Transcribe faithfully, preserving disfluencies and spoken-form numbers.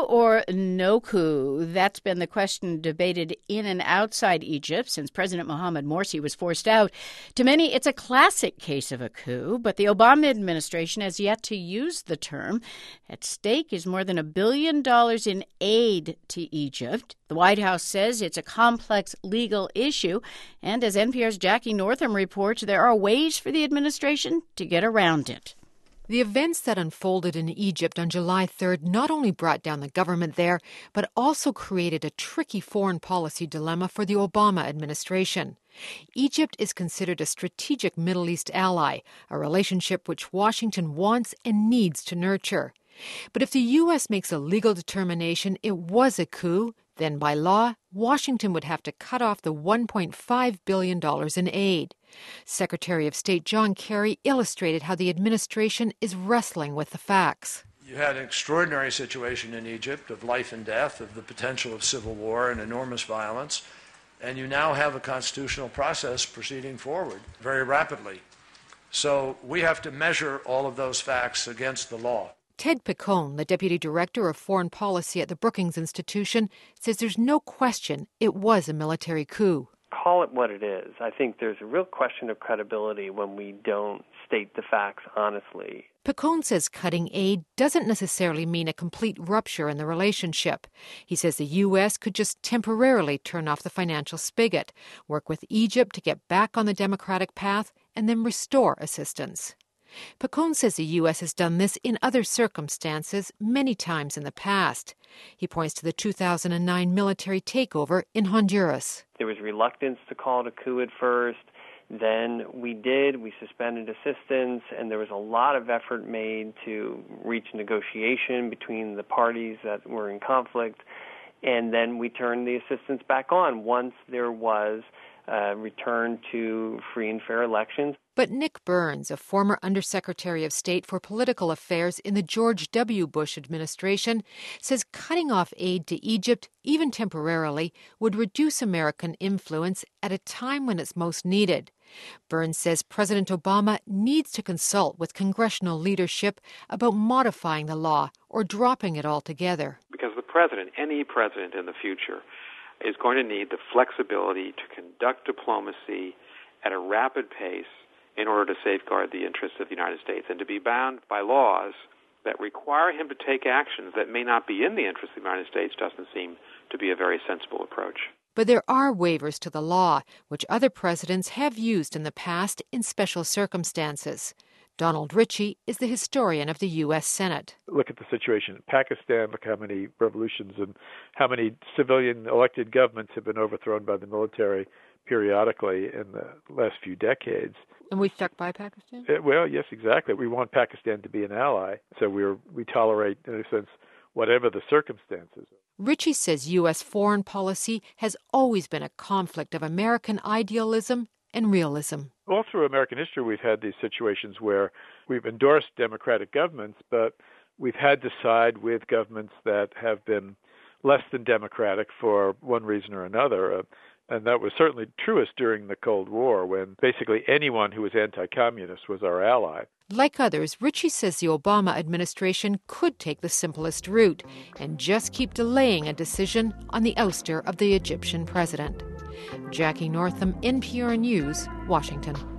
or no coup? That's been the question debated in and outside Egypt since President Mohamed Morsi was forced out. To many, it's a classic case of a coup, but the Obama administration has yet to use the term. At stake is more than a billion dollars in aid to Egypt. The White House says it's a complex legal issue, and as N P R's Jackie Northam reports, there are ways for the administration to get around it. The events that unfolded in Egypt on July third not only brought down the government there, but also created a tricky foreign policy dilemma for the Obama administration. Egypt is considered a strategic Middle East ally, a relationship which Washington wants and needs to nurture. But if the U S makes a legal determination it was a coup, then by law, Washington would have to cut off the one point five billion dollars in aid. Secretary of State John Kerry illustrated how the administration is wrestling with the facts. You had an extraordinary situation in Egypt of life and death, of the potential of civil war and enormous violence, and you now have a constitutional process proceeding forward very rapidly. So we have to measure all of those facts against the law. Ted Picone, the deputy director of foreign policy at the Brookings Institution, says there's no question it was a military coup. Call it what it is. I think there's a real question of credibility when we don't state the facts honestly. Picone says cutting aid doesn't necessarily mean a complete rupture in the relationship. He says the U S could just temporarily turn off the financial spigot, work with Egypt to get back on the democratic path, and then restore assistance. Picone says the U S has done this in other circumstances many times in the past. He points to the two thousand nine military takeover in Honduras. There was reluctance to call it a coup at first. Then we did. We suspended assistance, and there was a lot of effort made to reach negotiation between the parties that were in conflict. And then we turned the assistance back on once there was a return to free and fair elections. But Nick Burns, a former Undersecretary of State for Political Affairs in the George W. Bush administration, says cutting off aid to Egypt, even temporarily, would reduce American influence at a time when it's most needed. Burns says President Obama needs to consult with congressional leadership about modifying the law or dropping it altogether. Because the president, any president in the future, is going to need the flexibility to conduct diplomacy at a rapid pace in order to safeguard the interests of the United States and to be bound by laws that require him to take actions that may not be in the interest of the United States doesn't seem to be a very sensible approach. But there are waivers to the law, which other presidents have used in the past in special circumstances. Donald Ritchie is the historian of the U S Senate. Look at the situation in Pakistan, look how many revolutions and how many civilian elected governments have been overthrown by the military periodically in the last few decades. And we stuck by Pakistan? Uh, well, yes, exactly. We want Pakistan to be an ally, so we're, we tolerate, in a sense, whatever the circumstances. Ritchie says U S foreign policy has always been a conflict of American idealism and realism. All through American history, we've had these situations where we've endorsed democratic governments, but we've had to side with governments that have been less than democratic for one reason or another. Uh, and that was certainly truest during the Cold War, when basically anyone who was anti-communist was our ally. Like others, Ritchie says the Obama administration could take the simplest route and just keep delaying a decision on the ouster of the Egyptian president. Jackie Northam, N P R News, Washington.